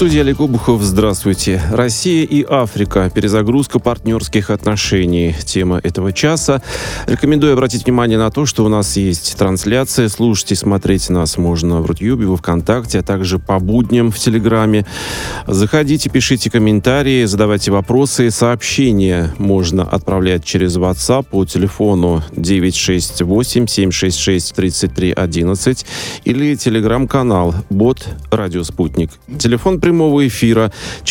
студии Олег Обухов. Здравствуйте. Россия и Африка. Перезагрузка партнерских отношений. Тема этого часа. Рекомендую обратить внимание на то, что у нас есть трансляция. Слушать и смотреть нас можно в Рутюбе, во ВКонтакте, а также по будням в Телеграме. Заходите, пишите комментарии, задавайте вопросы. Сообщения можно отправлять через WhatsApp по телефону 968-766-3311 или телеграм-канал бот «Радио Спутник». Телефон прямого эфира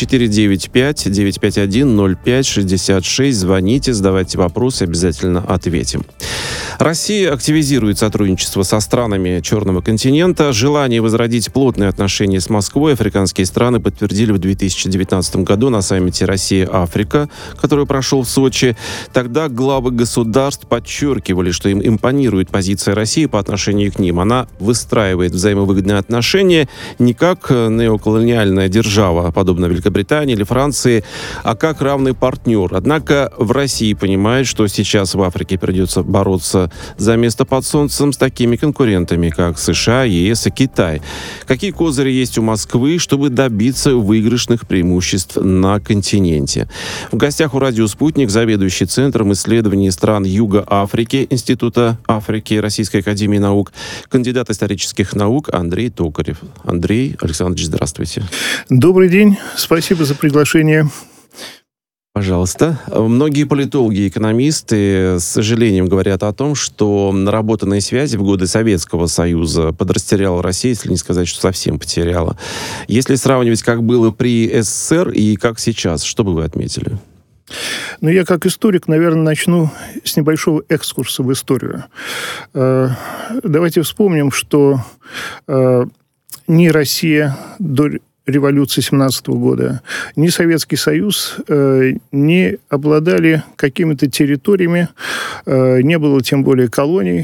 495-951-05-66. Звоните, задавайте вопросы, обязательно ответим. Россия активизирует сотрудничество со странами Черного континента. Желание возродить плотные отношения с Москвой африканские страны подтвердили в 2019 году на саммите «Россия-Африка», который прошел в Сочи. Тогда главы государств подчеркивали, что им импонирует позиция России по отношению к ним. Она выстраивает взаимовыгодные отношения не как неоколониальная держава, подобно Великобритании или Франции, а как равный партнер. Однако в России понимают, что сейчас в Африке придется бороться за место под солнцем с такими конкурентами, как США, ЕС и Китай. Какие козыри есть у Москвы, чтобы добиться выигрышных преимуществ на континенте? В гостях у «Радио Спутник» заведующий Центром исследований стран Юга Африки Института Африки Российской академии наук, кандидат исторических наук Андрей Токарев. Андрей Александрович, здравствуйте. Добрый день. Спасибо за приглашение. Пожалуйста. Многие политологи и экономисты с сожалением говорят о том, что наработанные связи в годы Советского Союза подрастеряла Россия, если не сказать, что совсем потеряла. Если сравнивать, как было при СССР и как сейчас, что бы вы отметили? Ну, я как историк, наверное, начну с небольшого экскурса в историю. Давайте вспомним, что ни Россия до революции 17 года, ни Советский Союз не обладали какими-то территориями, не было тем более колоний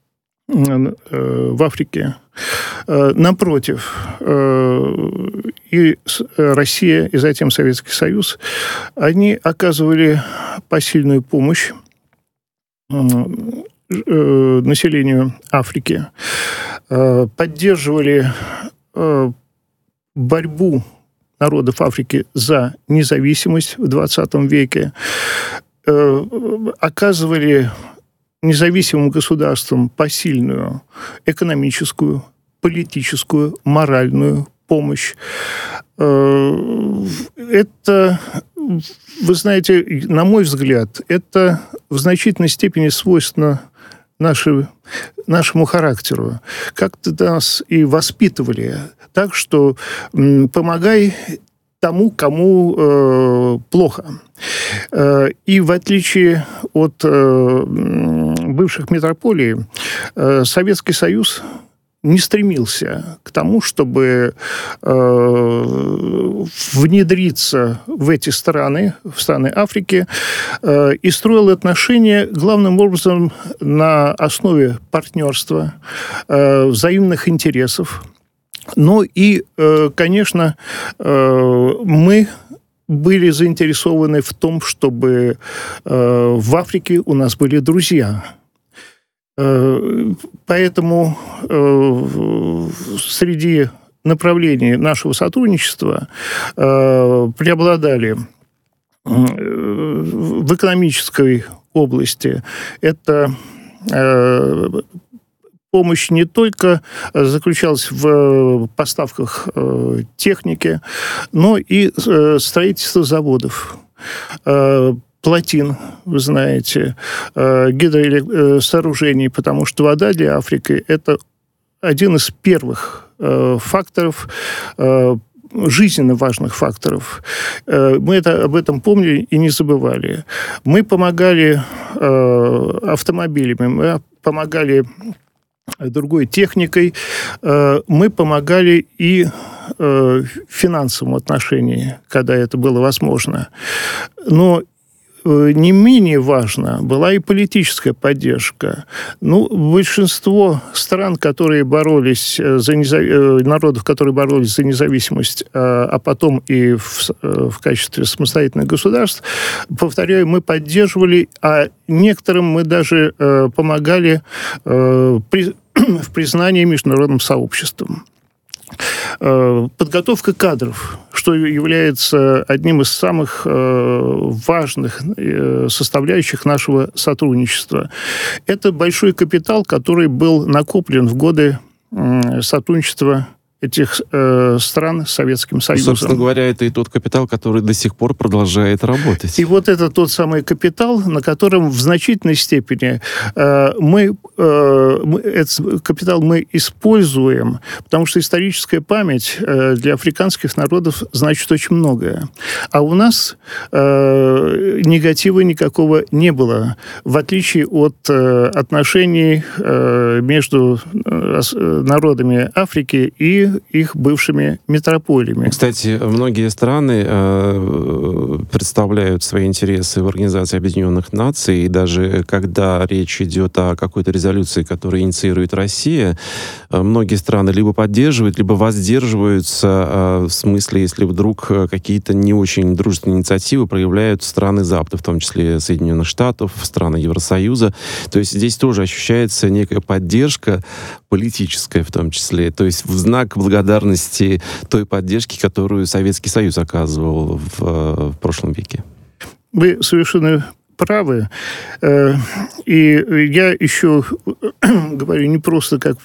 в Африке. Напротив, и Россия, и затем Советский Союз, они оказывали посильную помощь населению Африки, поддерживали борьбу народов Африки за независимость в 20 веке, оказывали независимым государствам посильную экономическую, политическую, моральную помощь. Это, вы знаете, на мой взгляд, это в значительной степени свойственно нашему характеру. Как-то нас и воспитывали так, что помогай тому, кому плохо. И в отличие от бывших метрополий, Советский Союз не стремился к тому, чтобы внедриться в эти страны, в страны Африки, и строил отношения главным образом на основе партнерства, взаимных интересов. Ну и, конечно, мы были заинтересованы в том, чтобы в Африке у нас были друзья. Поэтому среди направлений нашего сотрудничества преобладали в экономической области. Это помощь не только заключалась в поставках техники, но и строительство заводов, плотин, вы знаете, гидросооружений, потому что вода для Африки – это один из первых факторов, жизненно важных факторов. Мы об этом помнили и не забывали. Мы помогали автомобилями, мы помогали другой техникой, мы помогали и в финансовом отношении, когда это было возможно. Но не менее важна была и политическая поддержка. Большинство стран, которые боролись народов, которые боролись за независимость, а потом и в качестве самостоятельных государств, повторяю, мы поддерживали, а некоторым мы даже помогали в признании международным сообществом. подготовка кадров, что является одним из самых важных составляющих нашего сотрудничества. Это большой капитал, который был накоплен в годы сотрудничества этих стран с Советским Союзом. Собственно говоря, это и тот капитал, который до сих пор продолжает работать. И вот это тот самый капитал, на котором в значительной степени этот капитал мы используем, потому что историческая память для африканских народов значит очень многое. А у нас негатива никакого не было, в отличие от отношений между народами Африки и их бывшими метрополиями. Кстати, многие страны представляют свои интересы в Организации Объединенных Наций, и даже когда речь идет о какой-то резолюции, которую инициирует Россия, многие страны либо поддерживают, либо воздерживаются, в смысле, если вдруг какие-то не очень дружественные инициативы проявляют страны Запада, в том числе Соединенных Штатов, страны Евросоюза. То есть здесь тоже ощущается некая поддержка политическая в том числе, то есть в знак благодарности той поддержки, которую Советский Союз оказывал в прошлом веке. Вы совершенно правы. И я еще говорю не просто как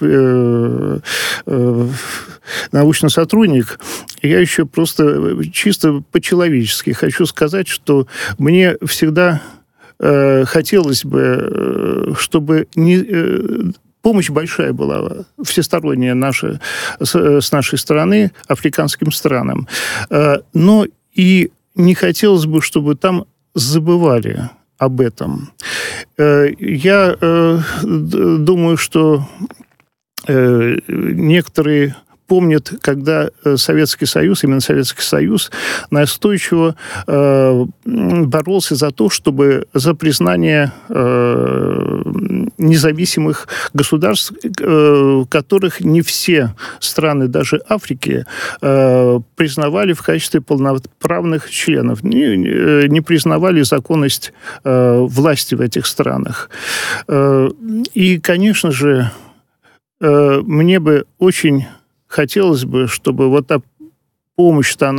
научный сотрудник, я еще просто чисто по-человечески хочу сказать, что мне всегда хотелось бы, чтобы помощь большая была, всесторонняя наша, с нашей стороны, африканским странам. Но и не хотелось бы, чтобы там забывали об этом. Я думаю, что некоторые помнят, когда Советский Союз, именно Советский Союз, настойчиво боролся за то, чтобы за признание независимых государств, которых не все страны даже Африки признавали в качестве полноправных членов, не признавали законность власти в этих странах. И, конечно же, мне бы очень хотелось бы, чтобы вот та помощь, то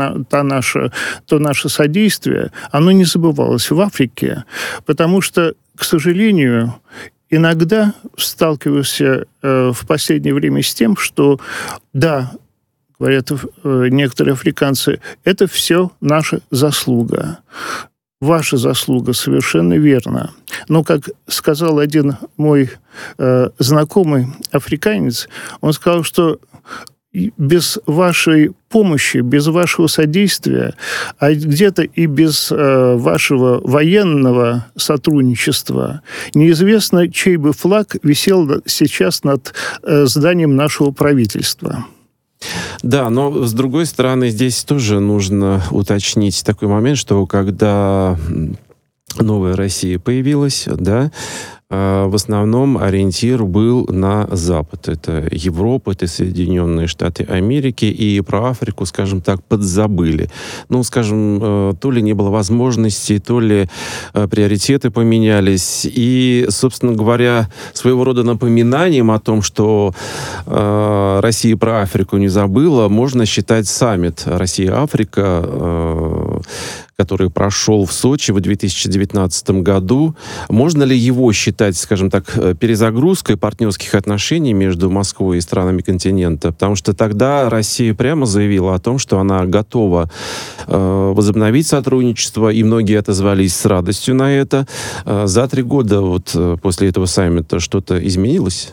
наше содействие, оно не забывалось в Африке, потому что, к сожалению, иногда сталкиваешься в последнее время с тем, что, да, говорят некоторые африканцы, это все наша заслуга. Ваша заслуга, совершенно верно. Но, как сказал один мой знакомый африканец, он сказал, что без вашей помощи, без вашего содействия, а где-то и без вашего военного сотрудничества, неизвестно, чей бы флаг висел сейчас над зданием нашего правительства. Да, но, с другой стороны, здесь тоже нужно уточнить такой момент, что когда новая Россия появилась, да, в основном ориентир был на Запад. Это Европа, это Соединенные Штаты Америки, и про Африку, скажем так, подзабыли. Ну, скажем, то ли не было возможности, то ли приоритеты поменялись. И, собственно говоря, своего рода напоминанием о том, что Россия про Африку не забыла, можно считать саммит Россия-Африка, который прошел в Сочи в 2019 году. Можно ли его считать, скажем так, перезагрузкой партнерских отношений между Москвой и странами континента? Потому что тогда Россия прямо заявила о том, что она готова возобновить сотрудничество, и многие отозвались с радостью на это. За 3 года вот после этого саммита что-то изменилось?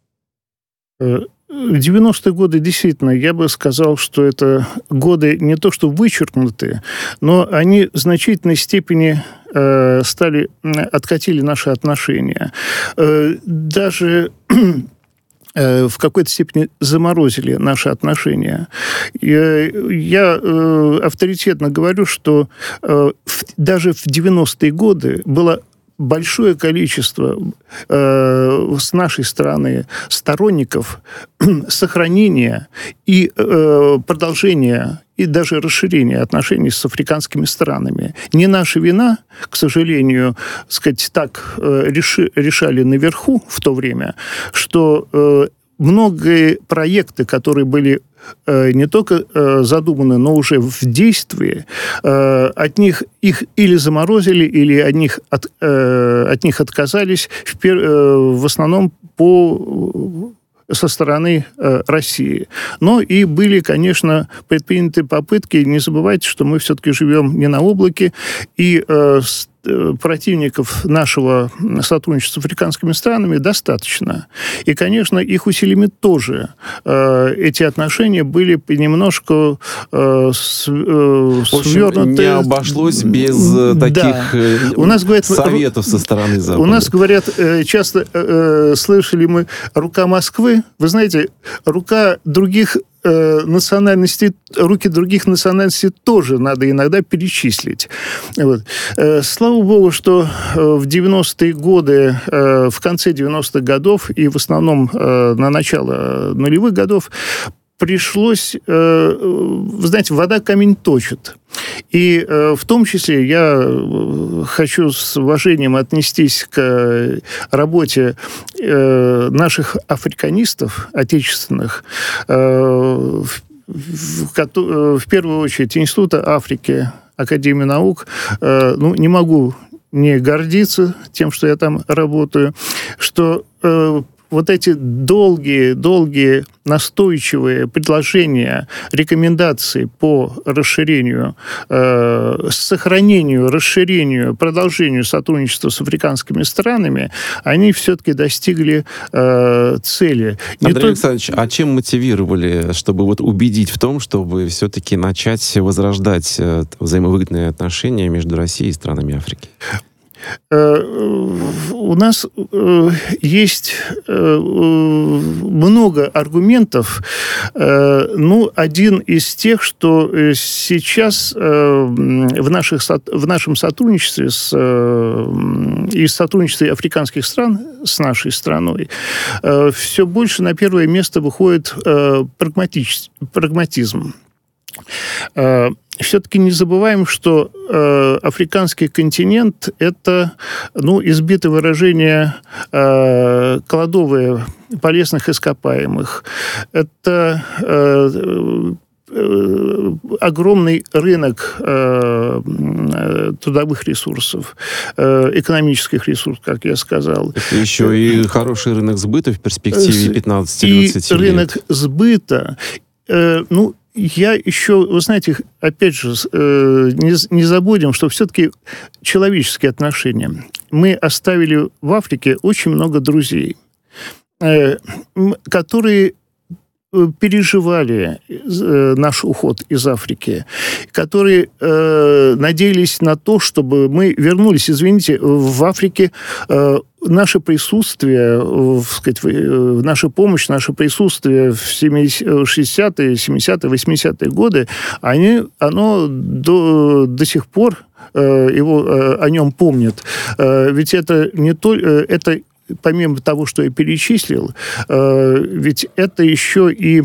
В 90-е годы, действительно, я бы сказал, что это годы не то что вычеркнуты, но они в значительной степени откатили наши отношения. Даже в какой-то степени заморозили наши отношения. Я авторитетно говорю, что даже в 90-е годы было большое количество с нашей стороны сторонников сохранения и продолжения и даже расширения отношений с африканскими странами. Не наша вина, к сожалению, сказать, так решали наверху в то время, что многие проекты, которые были не только задуманы, но уже в действии, от них их или заморозили, или от них отказались, в основном со стороны России. Но и были, конечно, предприняты попытки. Не забывайте, что мы все-таки живем не на облаке, и противников нашего сотрудничества с африканскими странами достаточно. И, конечно, их усилиями тоже эти отношения были немножко свернуты. Не обошлось без таких советов со стороны Запада. У нас говорят, часто слышали мы, рука Москвы. Вы знаете, руки других национальностей тоже надо иногда перечислить. Вот. Слава богу, что в 90-е годы, в конце 90-х годов и в основном на начало нулевых годов пришлось, вы знаете, вода камень точит. И в том числе я хочу с уважением отнестись к работе наших африканистов отечественных, в первую очередь Института Африки, Академии наук. Не могу не гордиться тем, что я там работаю, что вот эти долгие, настойчивые предложения, рекомендации по расширению, сохранению, расширению, продолжению сотрудничества с африканскими странами, они все-таки достигли цели. Андрей Александрович, а чем мотивировали, чтобы убедить в том, чтобы все-таки начать возрождать взаимовыгодные отношения между Россией и странами Африки? У нас есть много аргументов. Один из тех, что сейчас в нашем сотрудничестве и сотрудничестве африканских стран с нашей страной все больше на первое место выходит прагматизм. Все-таки не забываем, что африканский континент – это, избитое выражение, кладовые полезных ископаемых. Это огромный рынок трудовых ресурсов, экономических ресурсов, как я сказал. Это еще и хороший рынок сбыта в перспективе 15-20 лет. И рынок сбыта, я еще, вы знаете, опять же, не забудем, что все-таки человеческие отношения. Мы оставили в Африке очень много друзей, которые переживали наш уход из Африки, которые надеялись на то, чтобы мы вернулись. Извините, в Африке наше присутствие, наша помощь, наше присутствие в 60-е, 70-е, 80-е годы, оно до сих пор о нем помнят. Ведь это не только... Это помимо того, что я перечислил, ведь это еще и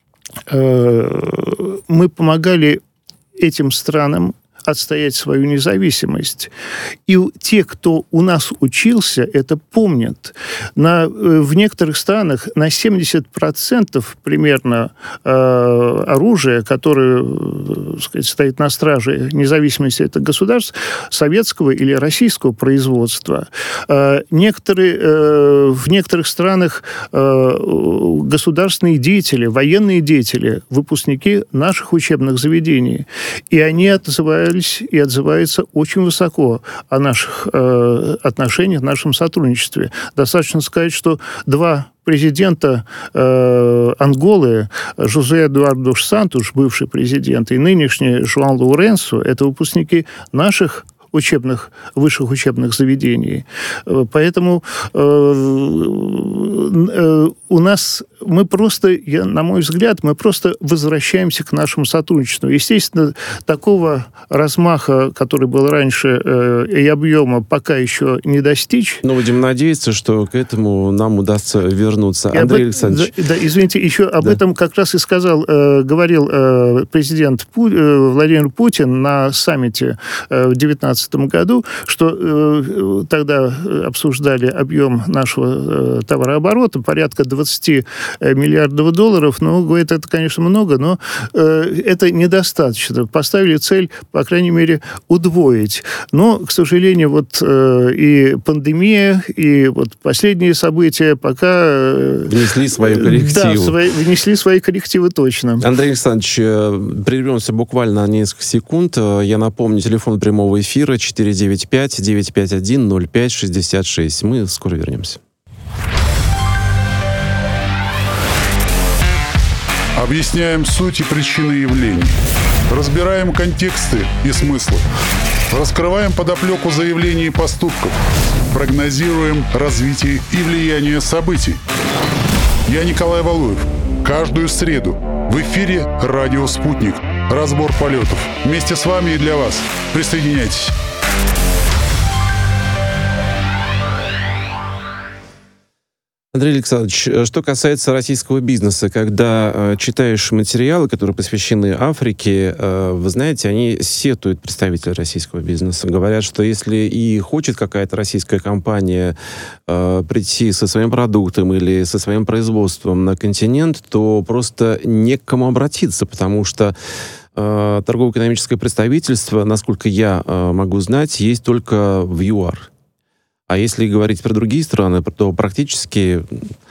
мы помогали этим странам отстоять свою независимость. И те, кто у нас учился, это помнят. В некоторых странах на 70% примерно оружия, которое, стоит на страже независимости этого государства, советского или российского производства. В некоторых странах государственные деятели, военные деятели, выпускники наших учебных заведений. И они отзываются очень высоко о наших отношениях, нашем сотрудничестве. Достаточно сказать, что два президента Анголы, Жозе Эдуарду dos Santos, бывший президент, и нынешний Жуан Лоуренсо, это выпускники наших высших учебных заведений. Поэтому у нас мы просто, на мой взгляд, мы просто возвращаемся к нашему сотрудничеству. Естественно, такого размаха, который был раньше, и объема пока еще не достичь. Но будем надеяться, что к этому нам удастся вернуться. Андрей Александрович. Да, извините, еще об этом как раз и говорил президент Владимир Путин на саммите в 2019 2015 году, что тогда обсуждали объем нашего товарооборота, порядка 20 миллиардов долларов. Ну, говорит, это, конечно, много, но это недостаточно. Поставили цель, по крайней мере, удвоить. Но, к сожалению, вот и пандемия, и вот последние события пока... Внесли свои коррективы. Да, внесли свои коррективы точно. Андрей Александрович, прервемся буквально на несколько секунд. Я напомню, телефон прямого эфира 495-951-05-66. Мы скоро вернемся. Объясняем суть и причины явлений. Разбираем контексты и смыслы. Раскрываем подоплеку заявлений и поступков. Прогнозируем развитие и влияние событий. Я Николай Валуев. Каждую среду в эфире «Радио Спутник». Разбор полетов. Вместе с вами и для вас. Присоединяйтесь. Андрей Александрович, что касается российского бизнеса, когда читаешь материалы, которые посвящены Африке, вы знаете, они сетуют представители российского бизнеса. Говорят, что если и хочет какая-то российская компания прийти со своим продуктом или со своим производством на континент, то просто не к кому обратиться, потому что торгово-экономическое представительство, насколько я могу знать, есть только в ЮАР. А если говорить про другие страны, то практически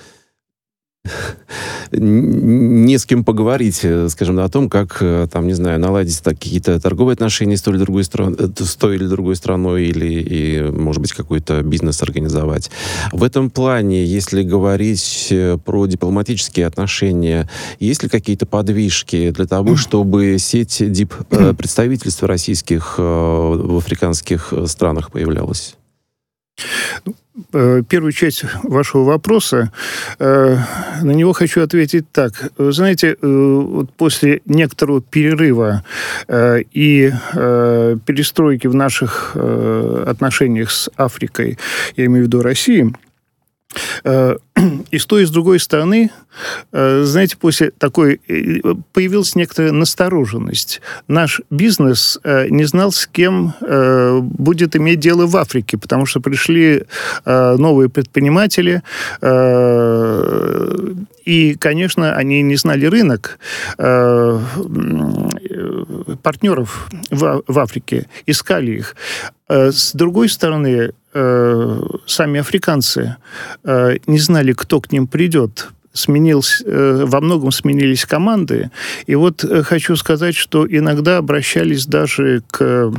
не с кем поговорить, скажем, о том, как, там, не знаю, наладить какие-то торговые отношения с той или другой страной, или, может быть, какой-то бизнес организовать. В этом плане, если говорить про дипломатические отношения, есть ли какие-то подвижки для того, чтобы сеть представительств российских в африканских странах появлялась? Первую часть вашего вопроса, на него хочу ответить так. Вы знаете, вот после некоторого перерыва и перестройки в наших отношениях с Африкой, я имею в виду Россией, и с той, и с другой стороны, знаете, после такой появилась некоторая настороженность. Наш бизнес не знал, с кем будет иметь дело в Африке, потому что пришли новые предприниматели, и, конечно, они не знали рынок партнеров в Африке, искали их. С другой стороны, сами африканцы не знали, кто к ним придет. Во многом сменились команды. И вот хочу сказать, что иногда обращались даже к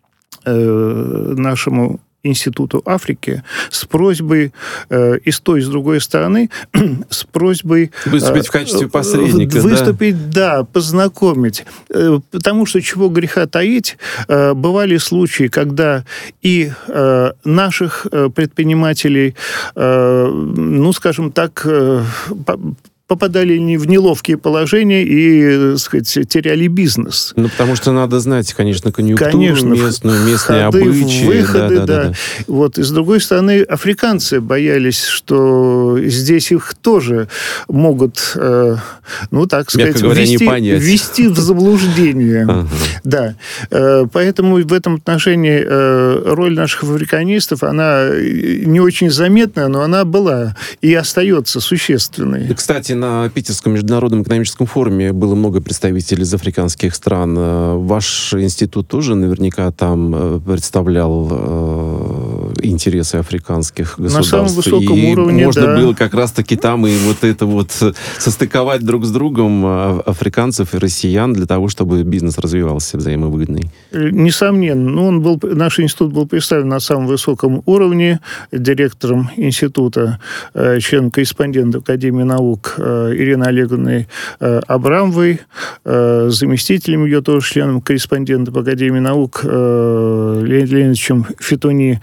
нашему Институту Африки с просьбой и с той, и с другой стороны, с просьбой... Выступить в качестве посредника, выступить, да, познакомить. Потому что, чего греха таить, бывали случаи, когда и наших предпринимателей, ну, скажем так, попадали в неловкие положения и, так сказать, теряли бизнес. Ну, потому что надо знать, конечно, конъюнктуру местную, местные ходы, обычаи. Выходы, да. Вот. И с другой стороны, африканцы боялись, что здесь их тоже могут, ну, так сказать, ввести в заблуждение. Ага. Да. Поэтому в этом отношении роль наших африканистов, она не очень заметная, но она была и остается существенной. И, кстати, на Питерском международном экономическом форуме было много представителей из африканских стран. Ваш институт тоже наверняка там представлял интересы африканских государств. На самом высоком уровне, можно было как раз-таки там и вот это вот состыковать друг с другом африканцев и россиян для того, чтобы бизнес развивался взаимовыгодный. Несомненно. Ну, наш институт был представлен на самом высоком уровне директором института, членом-корреспондентом Академии наук Ириной Олеговной Абрамовой, заместителем ее тоже членом-корреспондентом Академии наук Леонидом Леонидовичем Фетуни.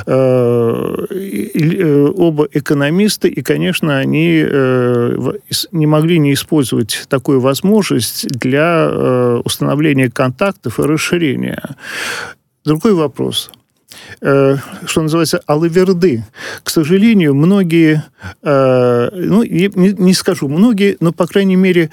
Оба экономисты, и, конечно, они не могли не использовать такую возможность для установления контактов и расширения. Другой вопрос. Что называется, алаверды. К сожалению, многие, ну, не скажу многие, но, по крайней мере,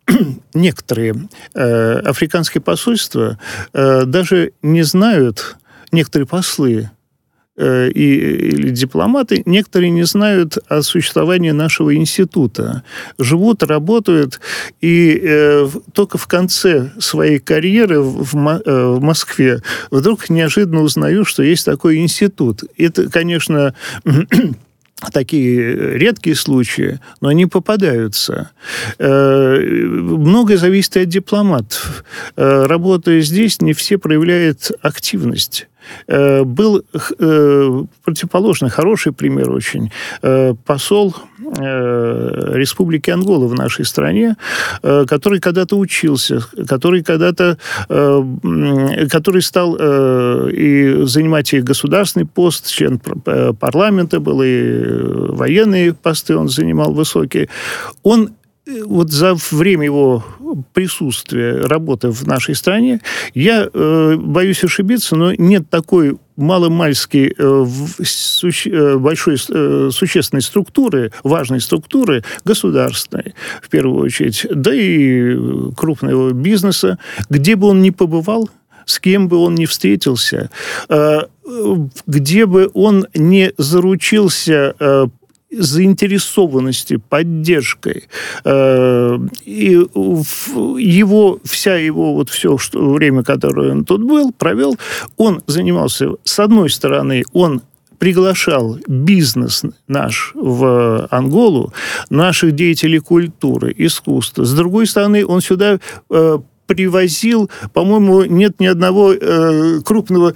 некоторые африканские посольства даже не знают, некоторые послы или дипломаты, некоторые не знают о существовании нашего института. Живут, работают, и только в конце своей карьеры в Москве вдруг неожиданно узнаю, что есть такой институт. Это, конечно, такие редкие случаи, но они попадаются. Многое зависит от дипломатов. Работая здесь, не все проявляют активность. Был противоположный, хороший пример очень. Посол Республики Ангола в нашей стране, который когда-то учился, который стал и занимать и государственный пост, член парламента был, и военные посты он занимал высокие. Он вот за время его присутствия, работы в нашей стране, я боюсь ошибиться, но нет такой маломальски большой существенной структуры, важной структуры государственной, в первую очередь, да и крупного бизнеса, где бы он ни побывал, с кем бы он ни встретился, где бы он не заручился заинтересованности, поддержкой. И все время, которое он тут провел, он занимался, с одной стороны, он приглашал бизнес наш в Анголу, наших деятелей культуры, искусства. С другой стороны, он сюда привозил, по-моему, нет ни одного крупного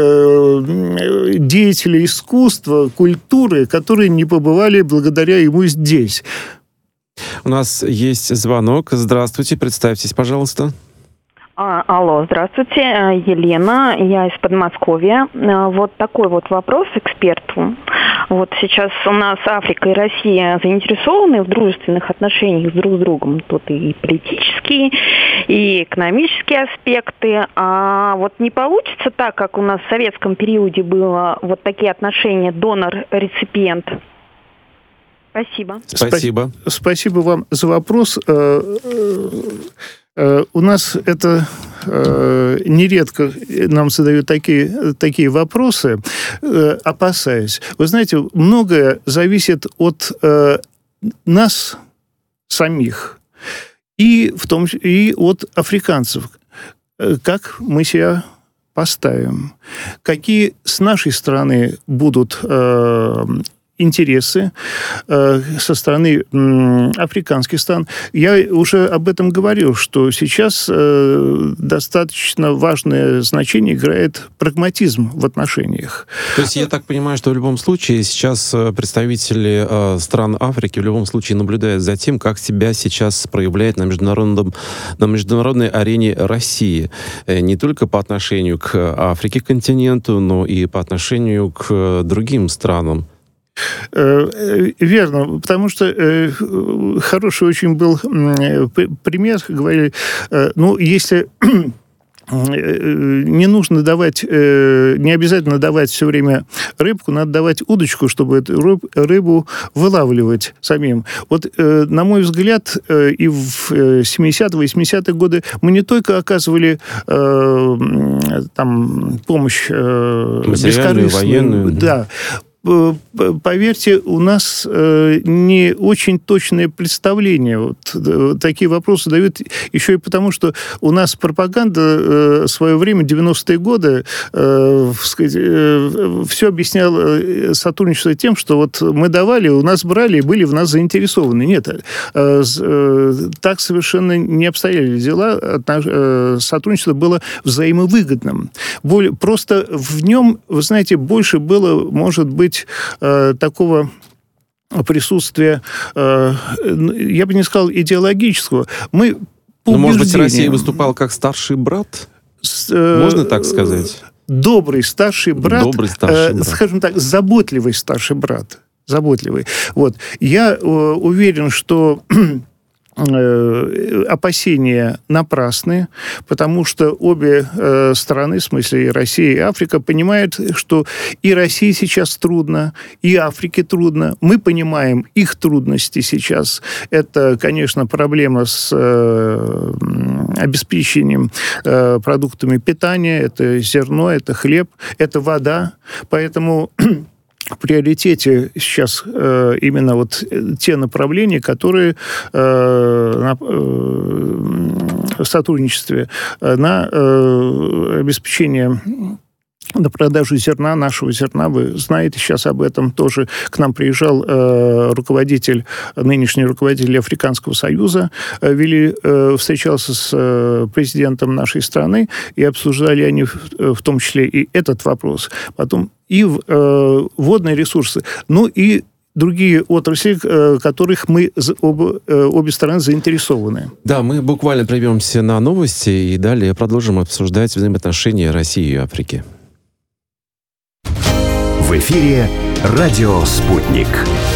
деятеля искусства, культуры, которые не побывали благодаря ему здесь. У нас есть звонок. Здравствуйте, представьтесь, пожалуйста. Алло, здравствуйте, Елена, я из Подмосковья. Вот такой вот вопрос эксперту. Вот сейчас у нас Африка и Россия заинтересованы в дружественных отношениях друг с другом. Тут и политические, и экономические аспекты. А вот не получится так, как у нас в советском периоде было, вот такие отношения донор-реципиент? Спасибо. Спасибо. Спасибо вам за вопрос. У нас это нередко нам задают такие вопросы, опасаясь. Вы знаете, многое зависит от нас самих и в том числе и от африканцев. Как мы себя поставим? Какие с нашей стороны будут интересы со стороны африканских стран. Я уже об этом говорил, что сейчас достаточно важное значение играет прагматизм в отношениях. То есть я так понимаю, что в любом случае сейчас представители стран Африки в любом случае наблюдают за тем, как себя сейчас проявляет на международной арене России. Не только по отношению к Африке, континенту, но и по отношению к другим странам. Верно, потому что хороший очень был пример, говорили, если не нужно давать, не обязательно давать все время рыбку, надо давать удочку, чтобы эту рыбу вылавливать самим. Вот, на мой взгляд, и в 70-е, 80-е годы мы не только оказывали помощь материальную, военную. Да. Поверьте, у нас не очень точное представление. Вот такие вопросы дают еще и потому, что у нас пропаганда в свое время, 90-е годы, все объясняла сотрудничество тем, что вот мы давали, у нас брали и были в нас заинтересованы. Нет, так совершенно не обстояли дела. Сотрудничество было взаимовыгодным. Просто в нем, вы знаете, больше было, может быть, такого присутствия, я бы не сказал идеологического. Мы по может быть, Россия выступала как старший брат? Можно так сказать? Добрый старший брат, скажем так, заботливый старший брат. Заботливый. Вот. Я уверен, что опасения напрасны, потому что обе страны, в смысле и Россия, и Африка, понимают, что и России сейчас трудно, и Африке трудно. Мы понимаем их трудности сейчас. Это, конечно, проблема с обеспечением продуктами питания, это зерно, это хлеб, это вода. Поэтому в приоритете сейчас именно вот те направления, которые в сотрудничестве на обеспечение, на продажу зерна, нашего зерна. Вы знаете сейчас об этом тоже. К нам приезжал нынешний руководитель Африканского союза, встречался с президентом нашей страны, и обсуждали они в том числе и этот вопрос. Потом и водные ресурсы, ну и другие отрасли, в которых мы обе стороны заинтересованы. Да, мы буквально прервемся на новости и далее продолжим обсуждать взаимоотношения России и Африки. В эфире «Радио Спутник».